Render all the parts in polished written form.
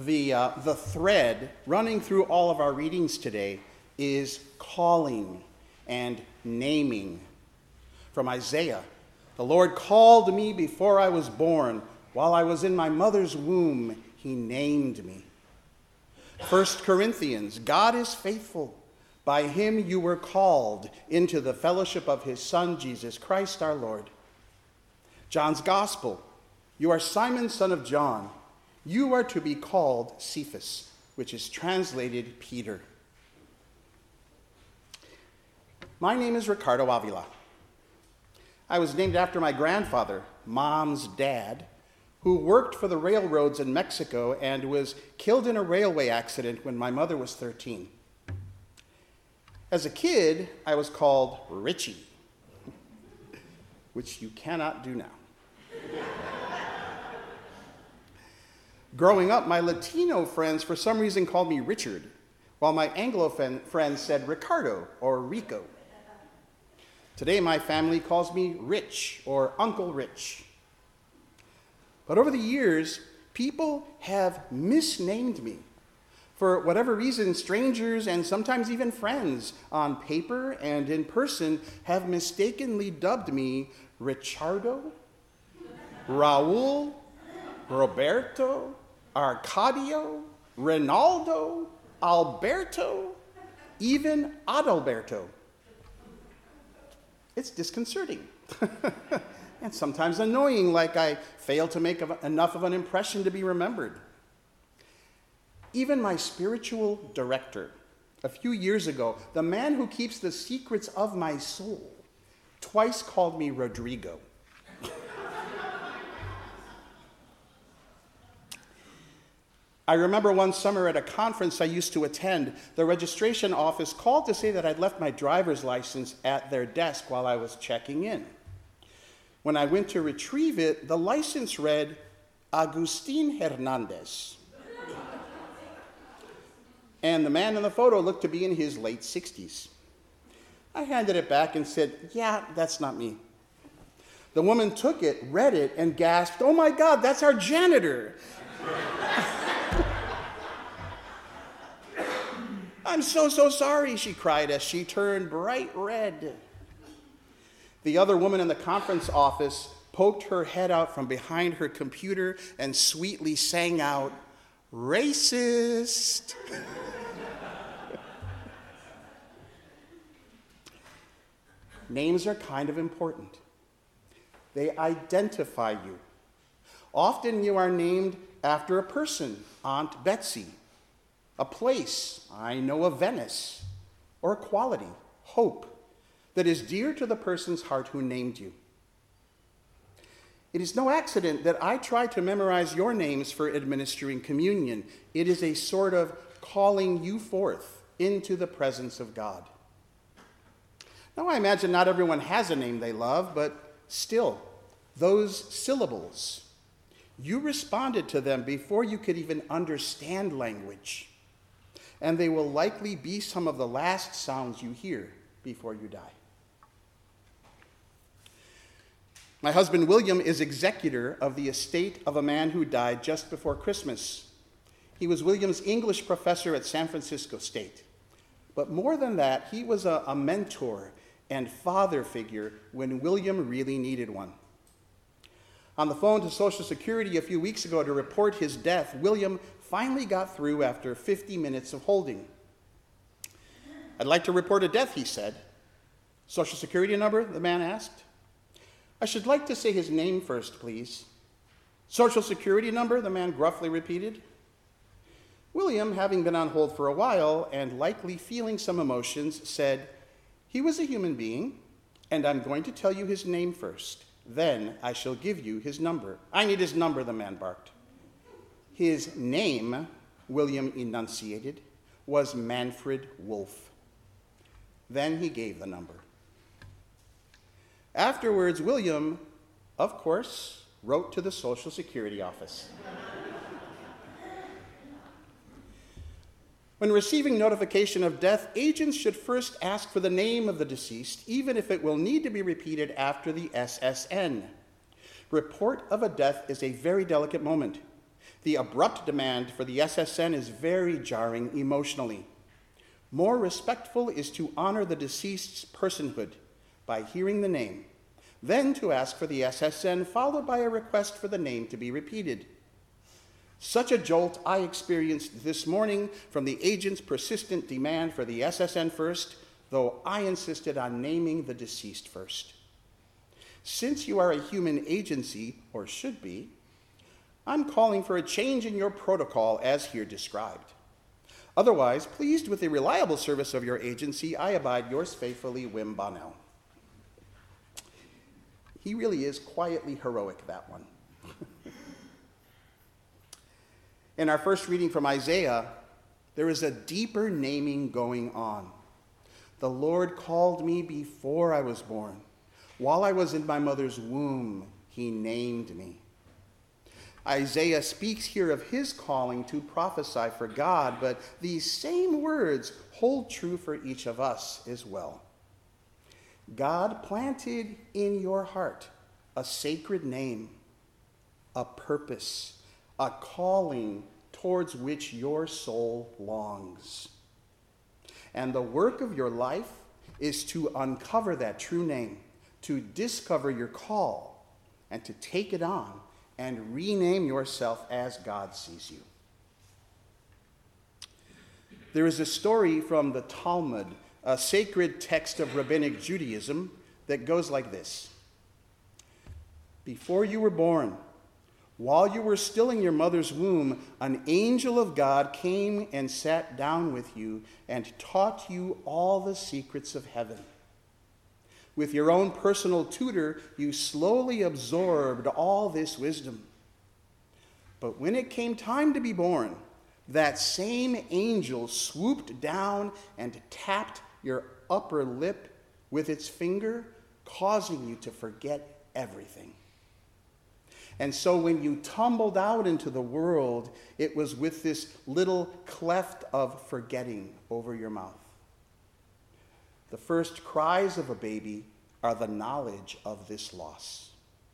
The thread running through all of our readings today is calling and naming. From Isaiah, the Lord called me before I was born. While I was in my mother's womb, he named me. 1 Corinthians, God is faithful. By him you were called into the fellowship of his Son, Jesus Christ our Lord. John's Gospel, you are Simon, son of John. You are to be called Cephas, which is translated Peter. My name is Ricardo Avila. I was named after my grandfather, Mom's dad, who worked for the railroads in Mexico and was killed in a railway accident when my mother was 13. As a kid, I was called Richie, which you cannot do now. Growing up, my Latino friends for some reason called me Richard, while my Anglo friends said Ricardo or Rico. Today, my family calls me Rich or Uncle Rich. But over the years, people have misnamed me. For whatever reason, strangers and sometimes even friends on paper and in person have mistakenly dubbed me Richardo, Raul, Roberto, Arcadio, Ronaldo, Alberto, even Adalberto. It's disconcerting and sometimes annoying, like I fail to make enough of an impression to be remembered. Even my spiritual director, a few years ago, the man who keeps the secrets of my soul, twice called me Rodrigo. I remember one summer at a conference I used to attend, the registration office called to say that I'd left my driver's license at their desk while I was checking in. When I went to retrieve it, the license read, Agustin Hernandez. And the man in the photo looked to be in his late 60s. I handed it back and said, yeah, that's not me. The woman took it, read it, and gasped, oh my God, that's our janitor. I'm so sorry, she cried as she turned bright red. The other woman in the conference office poked her head out from behind her computer and sweetly sang out, racist. Names are kind of important. They identify you. Often you are named after a person, Aunt Betsy, a place, I know of Venice, or a quality, hope, that is dear to the person's heart who named you. It is no accident that I try to memorize your names for administering communion. It is a sort of calling you forth into the presence of God. Now, I imagine not everyone has a name they love, but still, those syllables, you responded to them before you could even understand language. And they will likely be some of the last sounds you hear before you die. My husband William is executor of the estate of a man who died just before Christmas. He was William's English professor at San Francisco State. But more than that, he was a mentor and father figure when William really needed one. On the phone to Social Security a few weeks ago to report his death, William finally got through after 50 minutes of holding. I'd like to report a death, he said. Social Security number, the man asked. I should like to say his name first, please. Social Security number, the man gruffly repeated. William, having been on hold for a while and likely feeling some emotions, said, he was a human being, and I'm going to tell you his name first. Then I shall give you his number. I need his number, the man barked. His name, William enunciated, was Manfred Wolfe. Then he gave the number. Afterwards, William, of course, wrote to the Social Security office. When receiving notification of death, agents should first ask for the name of the deceased, even if it will need to be repeated after the SSN. Report of a death is a very delicate moment. The abrupt demand for the SSN is very jarring emotionally. More respectful is to honor the deceased's personhood by hearing the name, then to ask for the SSN, followed by a request for the name to be repeated. Such a jolt I experienced this morning from the agent's persistent demand for the SSN first, though I insisted on naming the deceased first. Since you are a human agency, or should be, I'm calling for a change in your protocol as here described. Otherwise, pleased with the reliable service of your agency, I abide yours faithfully, Wim Bonnell. He really is quietly heroic, that one. In our first reading from Isaiah, there is a deeper naming going on. The Lord called me before I was born. While I was in my mother's womb, he named me. Isaiah speaks here of his calling to prophesy for God, but these same words hold true for each of us as well. God planted in your heart a sacred name, a purpose, a calling towards which your soul longs. And the work of your life is to uncover that true name, to discover your call, and to take it on and rename yourself as God sees you. There is a story from the Talmud, a sacred text of rabbinic Judaism, that goes like this. Before you were born, while you were still in your mother's womb, an angel of God came and sat down with you and taught you all the secrets of heaven. With your own personal tutor, you slowly absorbed all this wisdom. But when it came time to be born, that same angel swooped down and tapped your upper lip with its finger, causing you to forget everything. And so when you tumbled out into the world, it was with this little cleft of forgetting over your mouth. The first cries of a baby are the knowledge of this loss.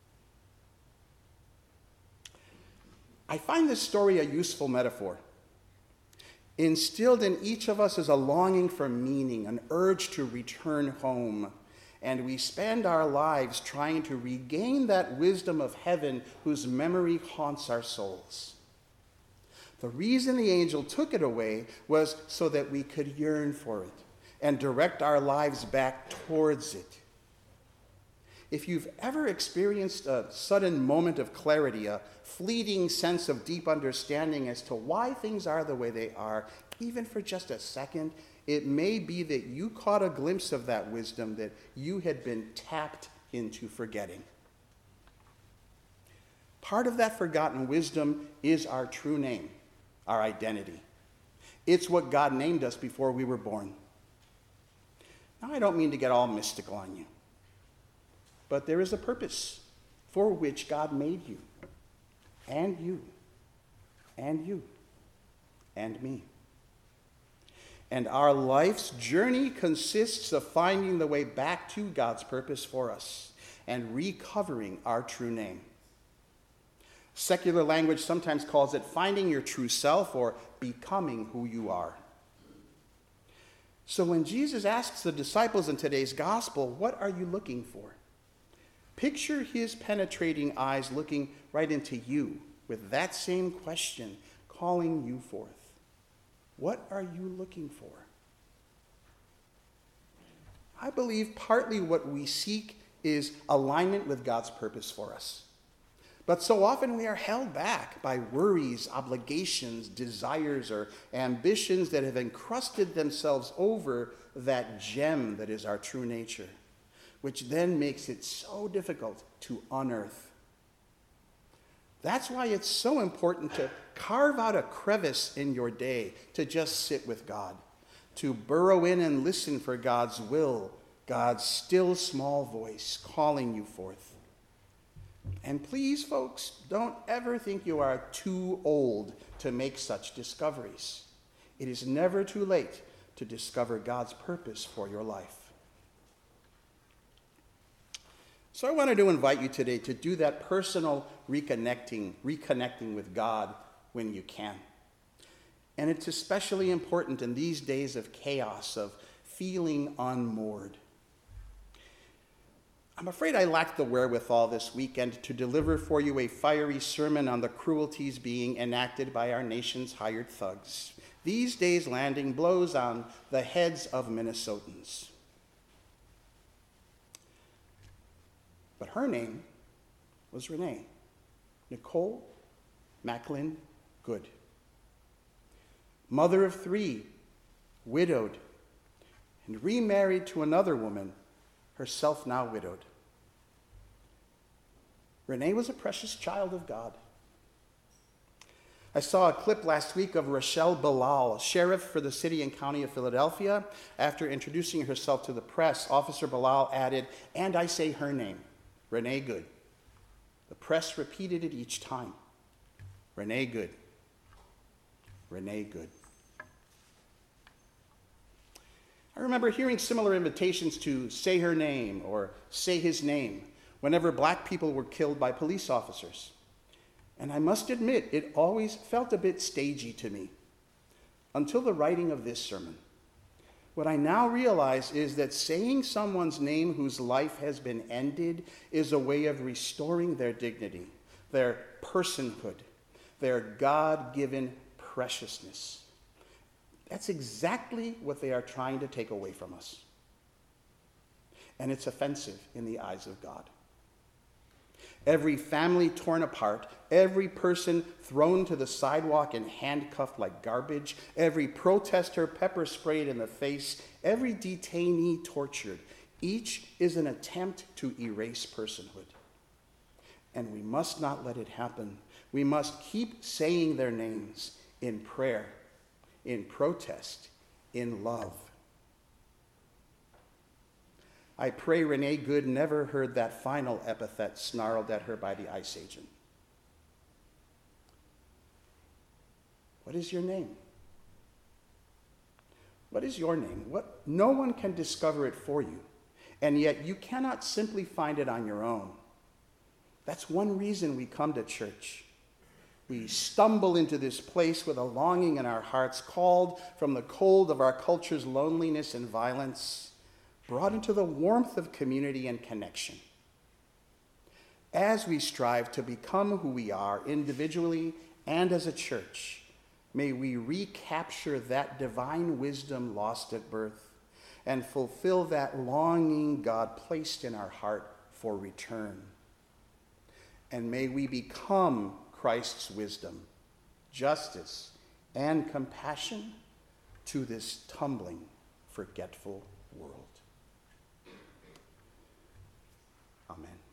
I find this story a useful metaphor. Instilled in each of us is a longing for meaning, an urge to return home, and we spend our lives trying to regain that wisdom of heaven whose memory haunts our souls. The reason the angel took it away was so that we could yearn for it and direct our lives back towards it. If you've ever experienced a sudden moment of clarity, a fleeting sense of deep understanding as to why things are the way they are, even for just a second, it may be that you caught a glimpse of that wisdom that you had been tapped into forgetting. Part of that forgotten wisdom is our true name, our identity. It's what God named us before we were born. Now, I don't mean to get all mystical on you, but there is a purpose for which God made you, and you, and you, and me. And our life's journey consists of finding the way back to God's purpose for us and recovering our true name. Secular language sometimes calls it finding your true self or becoming who you are. So when Jesus asks the disciples in today's gospel, what are you looking for? Picture his penetrating eyes looking right into you with that same question, calling you forth. What are you looking for? I believe partly what we seek is alignment with God's purpose for us. But so often we are held back by worries, obligations, desires, or ambitions that have encrusted themselves over that gem that is our true nature, which then makes it so difficult to unearth. That's why it's so important to carve out a crevice in your day to just sit with God, to burrow in and listen for God's will, God's still small voice calling you forth. And please, folks, don't ever think you are too old to make such discoveries. It is never too late to discover God's purpose for your life. So I wanted to invite you today to do that personal reconnecting with God when you can. And it's especially important in these days of chaos, of feeling unmoored. I'm afraid I lacked the wherewithal this weekend to deliver for you a fiery sermon on the cruelties being enacted by our nation's hired thugs, these days landing blows on the heads of Minnesotans. But her name was Renee, Nicole Macklin Good. Mother of 3, widowed, and remarried to another woman, herself now widowed. Renee was a precious child of God. I saw a clip last week of Rochelle Bilal, sheriff for the city and county of Philadelphia. After introducing herself to the press, Officer Bilal added, "And I say her name, Renee Good." The press repeated it each time. Renee Good. Renee Good. I remember hearing similar invitations to say her name or say his name whenever black people were killed by police officers. And I must admit, it always felt a bit stagey to me until the writing of this sermon. What I now realize is that saying someone's name whose life has been ended is a way of restoring their dignity, their personhood, their God-given preciousness. That's exactly what they are trying to take away from us. And it's offensive in the eyes of God. Every family torn apart, every person thrown to the sidewalk and handcuffed like garbage, every protester pepper sprayed in the face, every detainee tortured, each is an attempt to erase personhood. And we must not let it happen. We must keep saying their names in prayer, in protest, in love. I pray Renee Good never heard that final epithet snarled at her by the ICE agent. What is your name? What is your name? No one can discover it for you, and yet you cannot simply find it on your own. That's one reason we come to church. We stumble into this place with a longing in our hearts, called from the cold of our culture's loneliness and violence, brought into the warmth of community and connection. As we strive to become who we are individually and as a church, may we recapture that divine wisdom lost at birth and fulfill that longing God placed in our heart for return. And may we become Christ's wisdom, justice, and compassion to this tumbling, forgetful world. Amen.